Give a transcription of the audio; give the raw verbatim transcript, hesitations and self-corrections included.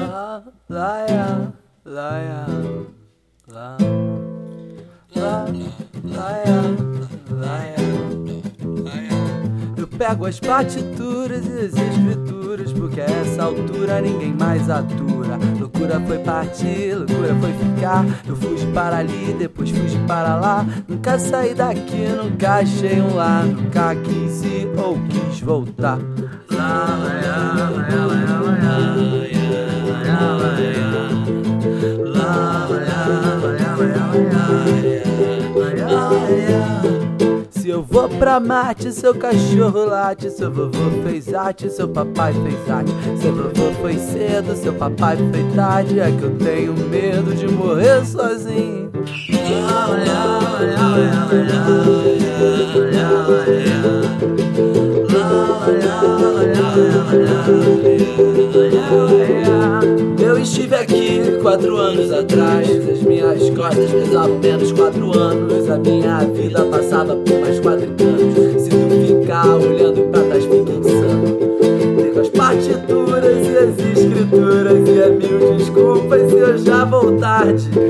lá, lá, lá, lá, lá, lá, lá, eu pego as partituras e as escrituras, porque a essa altura ninguém mais atura. Loucura foi partir, loucura foi ficar. Eu fugi para ali, depois fugi para lá. Nunca saí daqui, nunca achei um lá. Nunca quis ir ou quis voltar. Lá, lá, lá, lá, lá, lá, se eu vou pra Marte, seu cachorro late. Seu vovô fez arte, seu papai fez arte. Seu vovô foi cedo, seu papai foi tarde. É que eu tenho medo de morrer sozinho. Eu estive aqui quatro anos atrás. As minhas costas pesavam menos quatro anos. A minha vida passava por mais quatro anos. Se tu ficar olhando pra trás, fica insano. Pego as partituras e as escrituras, e é mil desculpas se eu já vou tarde.